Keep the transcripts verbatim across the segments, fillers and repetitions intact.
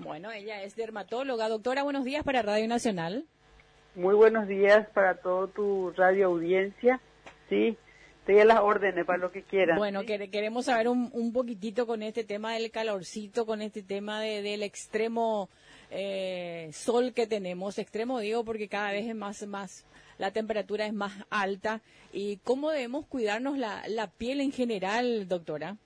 Bueno, ella es dermatóloga. Doctora, buenos días para Radio Nacional. Muy buenos días para toda tu radio audiencia. Sí, estoy a las órdenes para lo que quieran. Bueno, ¿sí? que, queremos saber un, un poquitito con este tema del calorcito, con este tema de, del extremo eh, sol que tenemos. Extremo digo porque cada vez es más, más, la temperatura es más alta. ¿Y cómo debemos cuidarnos la, la piel en general, doctora?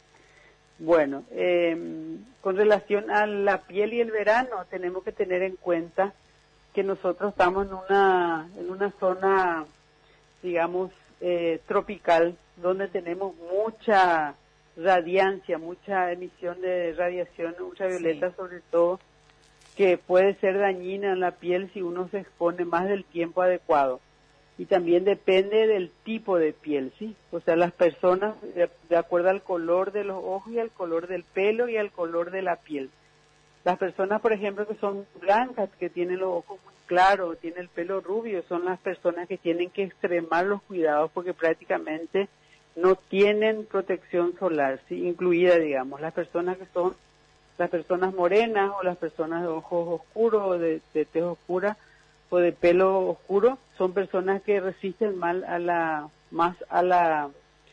Bueno, eh, con relación a la piel y el verano, tenemos que tener en cuenta que nosotros estamos en una, en una zona, digamos, eh, tropical, donde tenemos mucha radiancia, mucha emisión de radiación ultravioleta, sí. Sobre todo, que puede ser dañina en la piel si uno se expone más del tiempo adecuado. Y también depende del tipo de piel, ¿sí? O sea, las personas, de, de acuerdo al color de los ojos y al color del pelo y al color de la piel. Las personas, por ejemplo, que son blancas, que tienen los ojos muy claros, tienen el pelo rubio, son las personas que tienen que extremar los cuidados porque prácticamente no tienen protección solar, ¿sí? Incluida, digamos, las personas que son, las personas morenas o las personas de ojos oscuros o de, de tez oscura, o de pelo oscuro, son personas que resisten mal a la más a la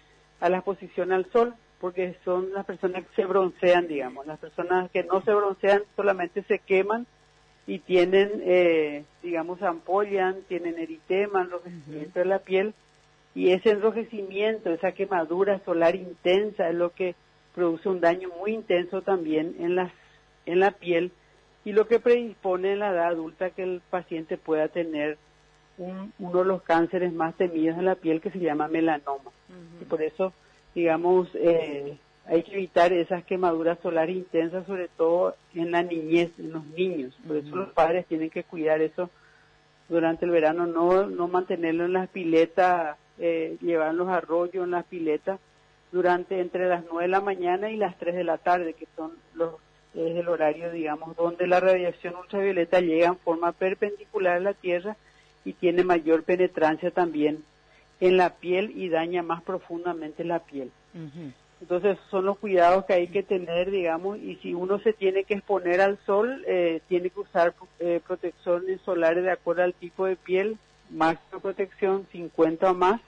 a la exposición al sol, porque son las personas que se broncean, digamos. Las personas que no se broncean solamente se queman y tienen, eh, digamos, ampollan, tienen eritema, enrojecimiento de la piel, y ese enrojecimiento, esa quemadura solar intensa es lo que produce un daño muy intenso también en las en la piel, y lo que predispone en la edad adulta que el paciente pueda tener un, uno de los cánceres más temidos en la piel, que se llama melanoma. Uh-huh. Y por eso, digamos, eh, hay que evitar esas quemaduras solares intensas, sobre todo en la niñez, en los niños. Por uh-huh. eso los padres tienen que cuidar eso durante el verano, no, no mantenerlo en las piletas, eh, llevar los arroyos en las piletas durante entre las nueve de la mañana y las tres de la tarde, que son los es el horario, digamos, donde la radiación ultravioleta llega en forma perpendicular a la Tierra y tiene mayor penetrancia también en la piel y daña más profundamente la piel. Uh-huh. Entonces, son los cuidados que hay que tener, digamos, y si uno se tiene que exponer al sol, eh, tiene que usar eh, protecciones solares de acuerdo al tipo de piel, máxima protección cincuenta o más,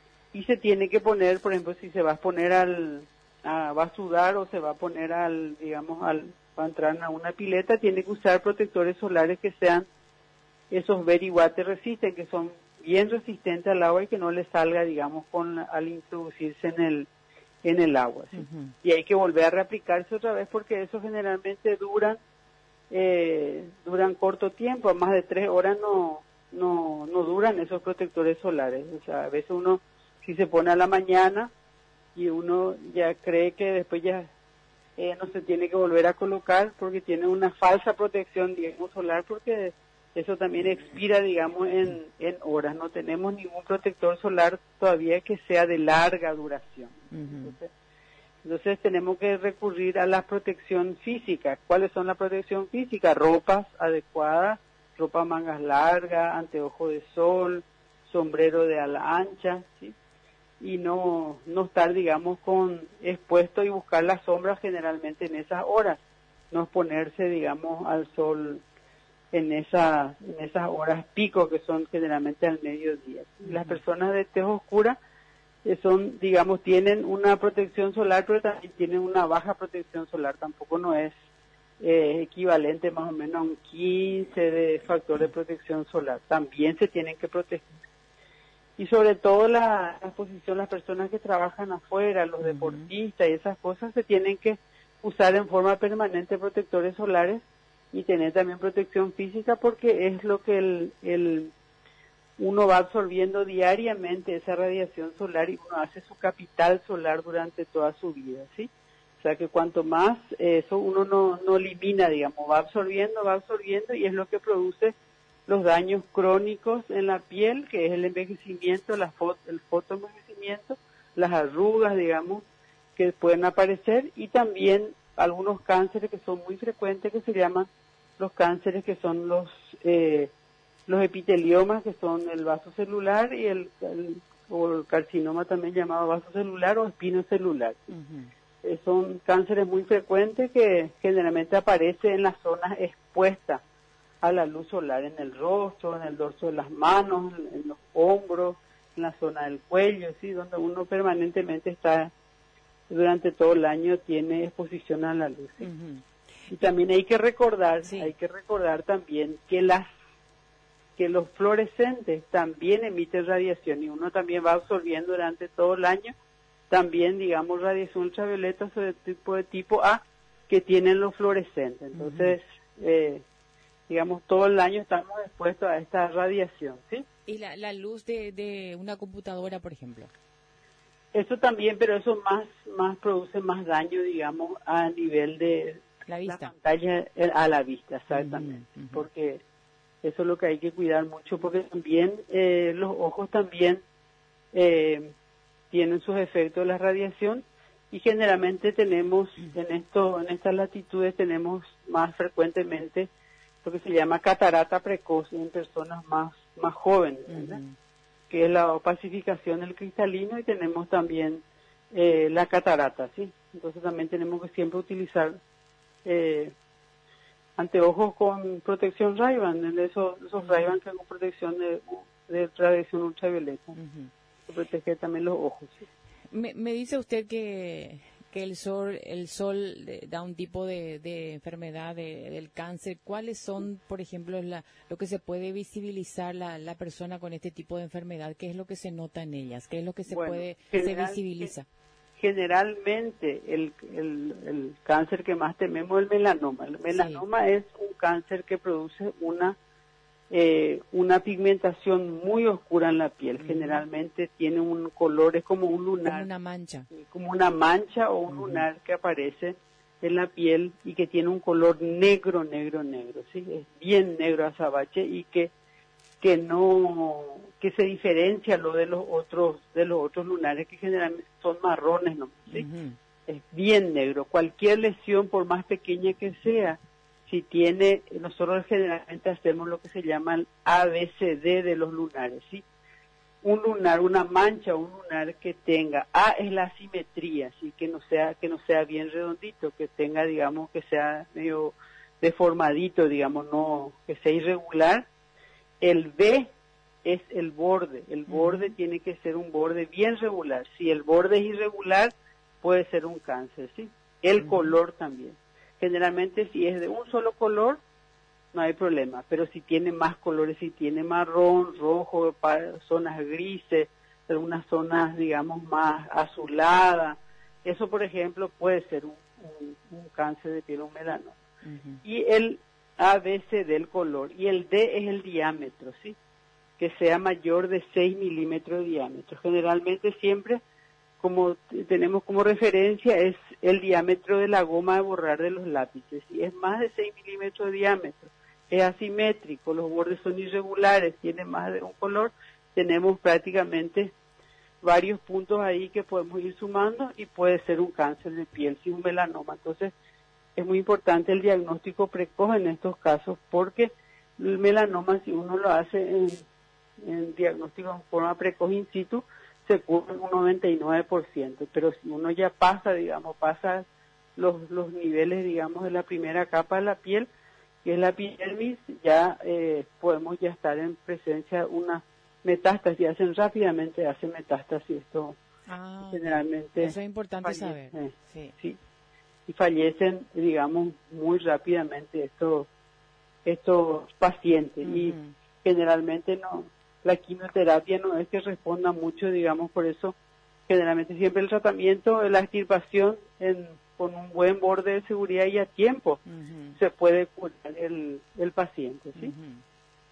y se tiene que poner, por ejemplo, si se va a exponer al... Ah, va a sudar o se va a poner al, digamos, al, va a entrar a una pileta, tiene que usar protectores solares que sean esos very water resistant, que son bien resistentes al agua y que no le salga, digamos, con al introducirse en el en el agua, ¿sí? Uh-huh. Y hay que volver a reaplicarse otra vez porque eso generalmente duran eh, duran corto tiempo, a más de tres horas no no no duran esos protectores solares. O sea, a veces uno si se pone a la mañana y uno ya cree que después ya eh, no se tiene que volver a colocar porque tiene una falsa protección, digamos, solar, porque eso también expira, digamos, en, en horas. No tenemos ningún protector solar todavía que sea de larga duración. Uh-huh. Entonces, entonces tenemos que recurrir a la protección física. ¿Cuáles son la protección física? Ropas adecuadas, ropa mangas largas, anteojo de sol, sombrero de ala ancha, ¿sí? Y no no estar, digamos, con expuesto y buscar la sombra generalmente en esas horas, no exponerse, digamos, al sol en esas en esas horas pico que son generalmente al mediodía. Uh-huh. Las personas de tez oscura eh, son, digamos, tienen una protección solar, pero también tienen una baja protección solar, tampoco no es eh, equivalente más o menos a un quince de factor de protección solar, también se tienen que proteger. Y sobre todo la, la exposición, las personas que trabajan afuera, los uh-huh. deportistas y esas cosas, se tienen que usar en forma permanente protectores solares y tener también protección física porque es lo que el, el uno va absorbiendo diariamente esa radiación solar y uno hace su capital solar durante toda su vida, ¿sí? O sea que cuanto más eh, eso uno no, no elimina, digamos, va absorbiendo, va absorbiendo y es lo que produce los daños crónicos en la piel, que es el envejecimiento, la foto, el fotoenvejecimiento, las arrugas, digamos, que pueden aparecer, y también algunos cánceres que son muy frecuentes, que se llaman los cánceres que son los eh, los epiteliomas, que son el vaso celular y el, el, o el carcinoma también llamado vaso celular o espino celular. Uh-huh. eh, son cánceres muy frecuentes que generalmente aparecen en las zonas expuestas a la luz solar, en el rostro, en el dorso de las manos, en los hombros, en la zona del cuello, ¿sí? Donde uno permanentemente está, durante todo el año tiene exposición a la luz, ¿sí? Uh-huh. Y también hay que recordar, sí. hay que recordar también que las que los fluorescentes también emiten radiación y uno también va absorbiendo durante todo el año también, digamos, radiación ultravioleta sobre tipo de tipo A que tienen los fluorescentes. Entonces, uh-huh. eh, digamos, todo el año estamos expuestos a esta radiación, ¿sí? ¿Y la, la luz de, de una computadora, por ejemplo? Eso también, pero eso más más produce más daño, digamos, a nivel de la, vista. la pantalla a la vista, exactamente, uh-huh. porque eso es lo que hay que cuidar mucho, porque también eh, los ojos también eh, tienen sus efectos de la radiación y generalmente tenemos en esto en estas latitudes tenemos más frecuentemente lo que se llama catarata precoz en personas más más jóvenes, ¿verdad? Uh-huh. Que es la opacificación del cristalino y tenemos también eh, la catarata, ¿sí? Entonces también tenemos que siempre utilizar eh, anteojos con protección Ray-Ban, esos, esos uh-huh. Ray-Ban que con protección de, de radiación ultravioleta. Uh-huh. Protege también los ojos. ¿Sí? Me, me dice usted que, que el sol el sol de, da un tipo de, de enfermedad de, del cáncer. ¿Cuáles son, por ejemplo, la, lo que se puede visibilizar la, la persona con este tipo de enfermedad? ¿Qué es lo que se nota en ellas? ¿Qué es lo que se bueno, puede general, se visibiliza? Generalmente el, el, el cáncer que más tememos es el melanoma. El melanoma sí. es un cáncer que produce una Eh, una pigmentación muy oscura en la piel, uh-huh. generalmente tiene un color, es como un lunar. Como una mancha. Como una mancha o un uh-huh. lunar que aparece en la piel y que tiene un color negro, negro, negro, ¿sí? Es bien negro azabache y que, que no, que se diferencia lo de los otros, de los otros lunares que generalmente son marrones, ¿no? ¿Sí? Uh-huh. Es bien negro. Cualquier lesión, por más pequeña que sea, si tiene, nosotros generalmente hacemos lo que se llama el A B C D de los lunares, ¿sí? Un lunar, una mancha, un lunar que tenga, A es la asimetría, ¿sí? Que no sea, que no sea bien redondito, que tenga, digamos, que sea medio deformadito, digamos, no, que sea irregular. El B es el borde, el borde uh-huh. tiene que ser un borde bien regular. Si el borde es irregular, puede ser un cáncer, ¿sí? El uh-huh. color también. Generalmente si es de un solo color, no hay problema, pero si tiene más colores, si tiene marrón, rojo, zonas grises, algunas zonas, digamos, más azuladas, eso, por ejemplo, puede ser un, un, un cáncer de piel, un melanoma. Uh-huh. Y el A B C del color, y el D es el diámetro, ¿sí? Que sea mayor de seis milímetros de diámetro. Generalmente siempre, como tenemos como referencia, es el diámetro de la goma de borrar de los lápices. Si es más de seis milímetros de diámetro, es asimétrico, los bordes son irregulares, tiene más de un color, tenemos prácticamente varios puntos ahí que podemos ir sumando y puede ser un cáncer de piel, sí, un melanoma. Entonces, es muy importante el diagnóstico precoz en estos casos, porque el melanoma, si uno lo hace en, en diagnóstico en forma precoz in situ, se cubre un noventa y nueve por ciento, pero si uno ya pasa, digamos, pasa los, los niveles, digamos, de la primera capa de la piel, que es la epidermis, ya eh, podemos ya estar en presencia de una metástasis, hacen rápidamente, hacen metástasis, esto ah, generalmente... Eso es importante fallece, saber. Eh, sí. sí. Y fallecen, digamos, muy rápidamente estos, estos pacientes, uh-huh. y generalmente no... La quimioterapia no es que responda mucho, digamos, por eso generalmente siempre el tratamiento, la extirpación en, con un buen borde de seguridad y a tiempo uh-huh. se puede curar el, el paciente, ¿sí? Uh-huh.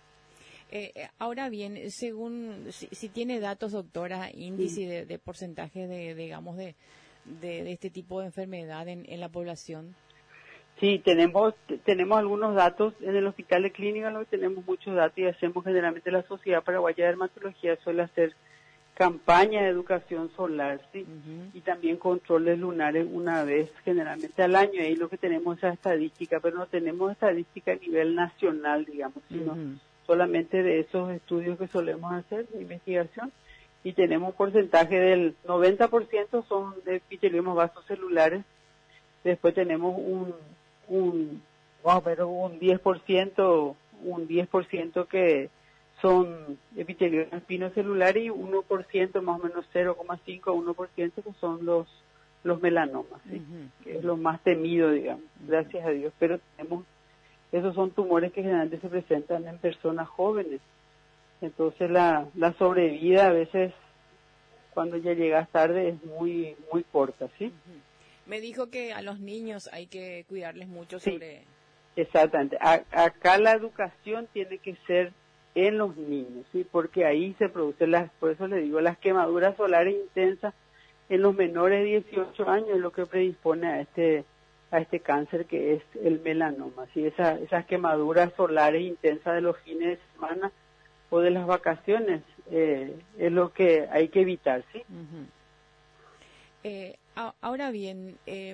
Eh, ahora bien, según, si, si tiene datos, doctora, índice sí. de, de porcentaje de, digamos, de, de, de este tipo de enfermedad en, en la población. Sí, tenemos tenemos algunos datos en el Hospital de Clínica, ¿no? Tenemos muchos datos y hacemos generalmente la Sociedad Paraguaya de Dermatología suele hacer campaña de educación solar, sí, uh-huh. y también controles lunares una vez generalmente al año. Ahí lo que tenemos es estadística, pero no tenemos estadística a nivel nacional, digamos, sino uh-huh. solamente de esos estudios que solemos hacer de investigación. y tenemos un porcentaje del noventa por ciento son de epiteliomas vasocelulares. Después tenemos un, un, vamos a ver, un diez por ciento, un diez por ciento que son epiteliomas espinocelulares y uno por ciento, más o menos cero coma cinco a uno por ciento que son los los melanomas, ¿sí? Uh-huh. Que es lo más temido, digamos, uh-huh. Gracias a Dios. Pero tenemos, esos son tumores que generalmente se presentan en personas jóvenes. Entonces la, la sobrevida a veces, cuando ya llegas tarde, es muy muy corta, ¿sí? Uh-huh. Me dijo que a los niños hay que cuidarles mucho sobre... Sí, exactamente. A, acá la educación tiene que ser en los niños, ¿sí? Porque ahí se producen las, por eso le digo, las quemaduras solares intensas en los menores de dieciocho años es lo que predispone a este a este cáncer que es el melanoma, ¿sí? Esa, esas quemaduras solares intensas de los fines de semana o de las vacaciones eh, es lo que hay que evitar, ¿sí? Uh-huh. Eh, a, ahora bien, eh,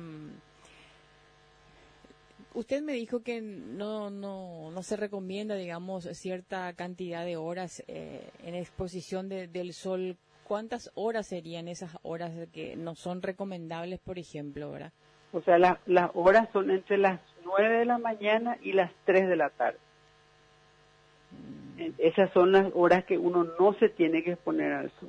usted me dijo que no no no se recomienda, digamos, cierta cantidad de horas eh, en exposición de, del sol. ¿Cuántas horas serían esas horas que no son recomendables, por ejemplo, verdad? O sea, la, las horas son entre las nueve de la mañana y las tres de la tarde. Mm. Esas son las horas que uno no se tiene que exponer al sol.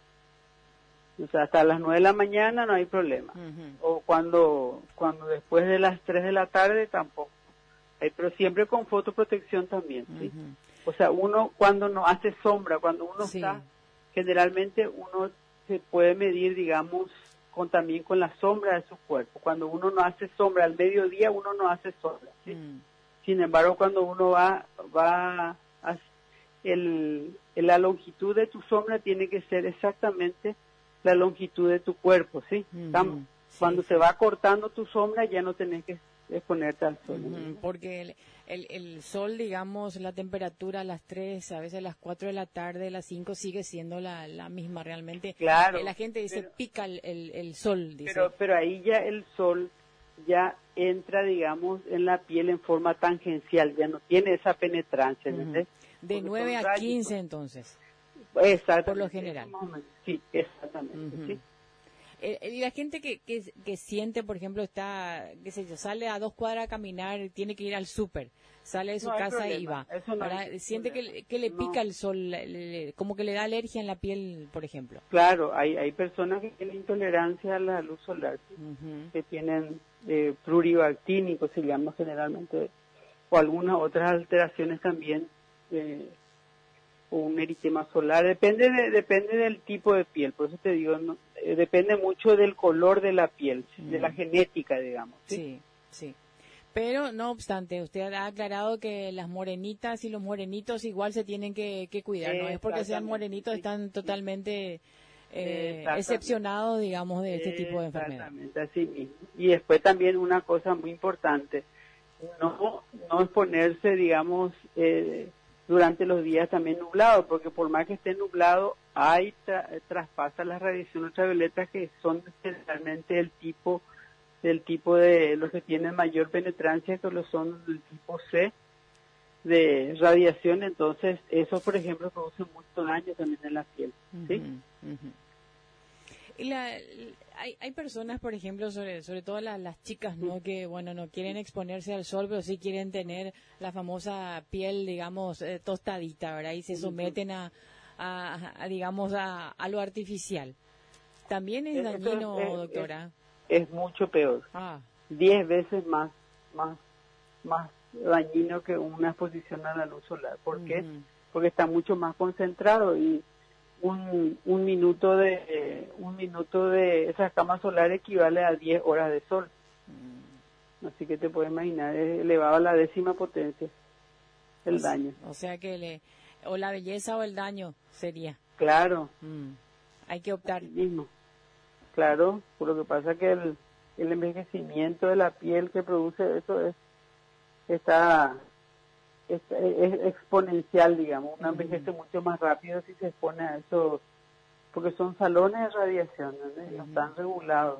O sea, hasta las nueve de la mañana no hay problema. Uh-huh. O cuando cuando después de las tres de la tarde tampoco. Eh, pero siempre con fotoprotección también, ¿sí? Uh-huh. O sea, uno cuando no hace sombra, cuando uno sí. está... Generalmente uno se puede medir, digamos, con también con la sombra de su cuerpo. Cuando uno no hace sombra al mediodía, uno no hace sombra, ¿sí? Mm. Sin embargo, cuando uno va, va a, el, la longitud de tu sombra tiene que ser exactamente la longitud de tu cuerpo, ¿sí? Mm-hmm. Sí, cuando sí. se va cortando tu sombra, ya no tenés que exponerte al sol. Uh-huh, porque el, el, el sol, digamos, la temperatura a las tres, a veces a las cuatro de la tarde, a las cinco sigue siendo la, la misma realmente. Claro. Eh, la gente dice pero, pica el, el, el sol, dice. Pero, pero ahí ya el sol ya entra, digamos, en la piel en forma tangencial, ya no tiene esa penetrancia, ¿entendés? Uh-huh. De nueve a quince entonces. Exactamente. Por lo general. Sí, exactamente, uh-huh. Sí. Y la gente que, que que siente, por ejemplo, está, qué sé yo, sale a dos cuadras a caminar, tiene que ir al súper, sale de su no casa y va. No siente que, que le pica no. el sol, le, le, como que le da alergia en la piel, por ejemplo. Claro, hay hay personas que tienen intolerancia a la luz solar, ¿sí? Uh-huh. Que tienen eh, pluribactínico, se llama generalmente, o algunas otras alteraciones también, eh, o un eritema solar, depende de, depende del tipo de piel, por eso te digo, no, eh, depende mucho del color de la piel, ¿sí? De la genética, digamos. ¿Sí? sí, sí. Pero, no obstante, usted ha aclarado que las morenitas y los morenitos igual se tienen que, que cuidar, no es porque sean morenitos, están totalmente eh, excepcionados, digamos, de este tipo de enfermedad. Exactamente, así mismo. Y después también una cosa muy importante, no, no exponerse, digamos, eh, durante los días también nublados, porque por más que esté nublado, hay tra- traspasa las radiaciones ultravioletas que son generalmente el tipo del tipo de los que tienen mayor penetrancia, que lo son del tipo C de radiación, entonces eso, por ejemplo, produce mucho daño también en la piel, ¿sí? Uh-huh, uh-huh. Y la, hay, hay personas, por ejemplo, sobre sobre todo la, las chicas, ¿no? Que, bueno, no quieren exponerse al sol, pero sí quieren tener la famosa piel, digamos, eh, tostadita, ¿verdad? Y se someten a, a, a digamos, a, a lo artificial. ¿También es dañino, es, doctora? Es, es mucho peor. Ah. Diez veces más, más, más dañino que una exposición a la luz solar. ¿Por qué? Uh-huh. Porque está mucho más concentrado y un, un minuto de eh, un minuto de esa escama solar equivale a diez horas de sol. Mm. Así que te puedes imaginar, es elevado a la décima potencia el o daño. O sea que le, o la belleza o el daño sería. Claro. Mm. Hay que optar. Así mismo. Claro, por lo que pasa que el, el envejecimiento de la piel que produce eso es está Es, es exponencial, digamos, uno envejece uh-huh. mucho más rápido si se expone a eso, porque son salones de radiación, ¿no? Uh-huh. No están regulados,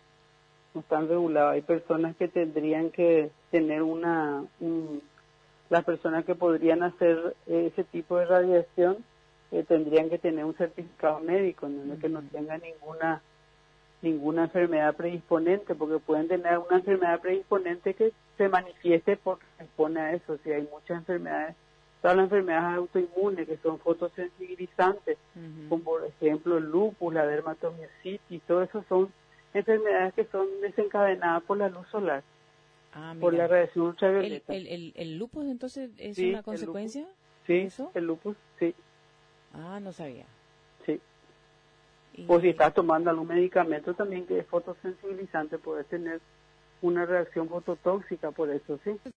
no están regulados. Hay personas que tendrían que tener una, un, las personas que podrían hacer ese tipo de radiación eh, tendrían que tener un certificado médico, ¿no? Uh-huh. Que no tenga ninguna ninguna enfermedad predisponente, porque pueden tener una enfermedad predisponente que se manifieste porque responde a eso. Si hay muchas enfermedades, todas las enfermedades autoinmunes que son fotosensibilizantes, uh-huh. como por ejemplo el lupus, la dermatomiositis, todo eso son enfermedades que son desencadenadas por la luz solar, ah, por la radiación ultravioleta. ¿El, el, el, el lupus entonces es sí, una consecuencia? Sí, ¿de eso? el lupus, sí. Ah, no sabía. Sí. Y... O si estás tomando algún medicamento también que es fotosensibilizante, puede tener una reacción fototóxica por eso, sí.